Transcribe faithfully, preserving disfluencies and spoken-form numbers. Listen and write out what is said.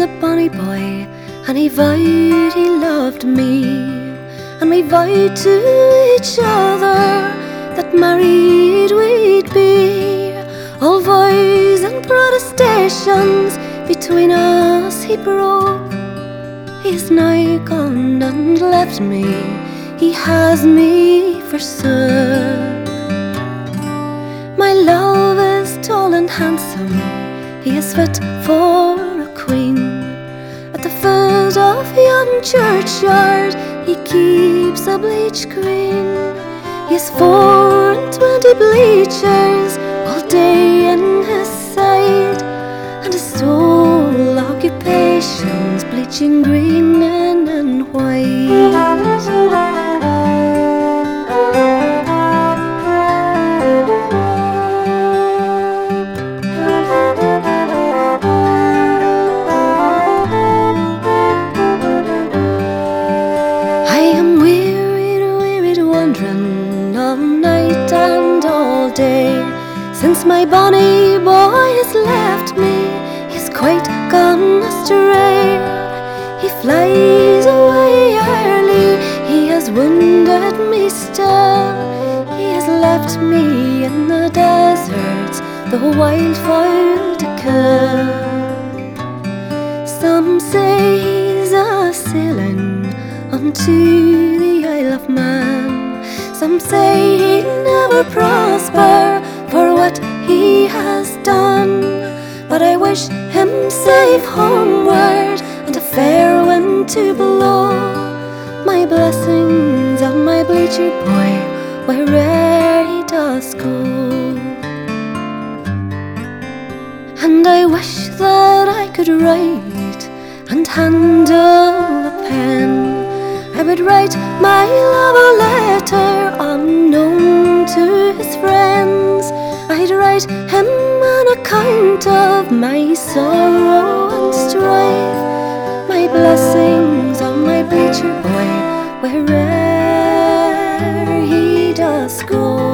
a bonny boy, and he vowed he loved me, and we vowed to each other that married we'd be. All vows and protestations between us he broke. He's now gone and left me, he has me forsook. My love is tall and handsome, he is fit for a queen. At the foot of yon churchyard he keeps a bleach green. He has four and twenty bleachers all day in his side, and his sole occupation's bleaching green and white. All night and all day, since my bonny boy has left me, he's quite gone astray. He flies away early, he has wounded me still. He has left me in the deserts, the wildfowl to kill. Some say he's a sailing unto the Isle of Man. Some say he'll never prosper for what he has done, but I wish him safe homeward and a fair wind to blow. My blessings on my bleacher boy, where'er he does go. And I wish that I could write and handle a pen. I would write my love a letter unknown to his friends. I'd write him an account of my sorrow and strife. My blessings on my bleacher boy, where'er he does go.